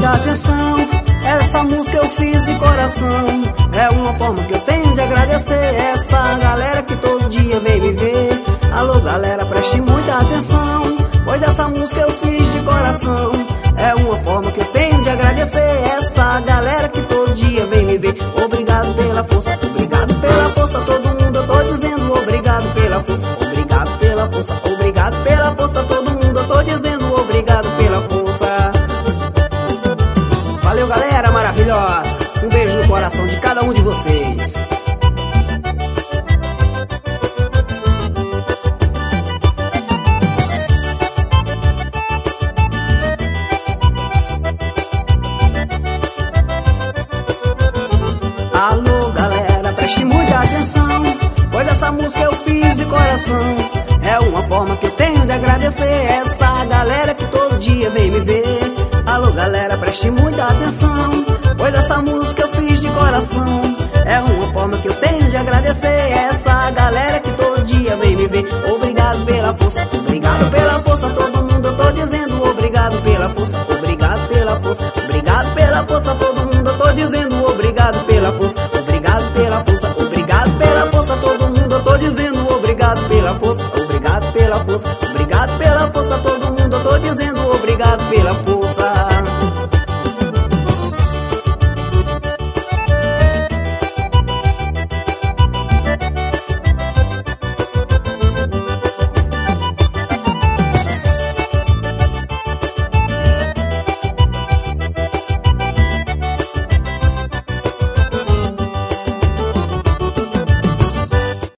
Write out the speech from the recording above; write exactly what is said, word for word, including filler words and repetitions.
muita atenção. Essa música eu fiz de coração. É uma forma que eu tenho de agradecer essa galera que todo dia vem me ver. Alô galera, preste muita atenção, pois essa música eu fiz de coração. É uma forma que eu tenho de agradecer essa galera que todo dia vem me ver. Obrigado pela força, obrigado pela força, todo mundo eu tô dizendo obrigado pela força, obrigado pela força, obrigado pela força, todo mundo eu tô dizendo obrigado pela força. Valeu galera maravilhosa, um beijo no coração de cada um de vocês. Alô galera, preste muita atenção, pois essa música eu fiz de coração. É uma forma que eu tenho de agradecer essa galera que todo dia vem me ver. Alô galera, preste muita atenção, pois essa música eu fiz de coração. É uma forma que eu tenho de agradecer essa galera que todo dia vem me ver. Obrigado pela força, obrigado pela força, todo mundo eu tô dizendo obrigado pela força, obrigado pela força, obrigado pela força, todo mundo eu tô dizendo obrigado pela força, obrigado pela força, obrigado pela força, todo mundo eu tô dizendo obrigado pela força, obrigado pela força, obrigado pela força, todo mundo eu tô dizendo obrigado pela força.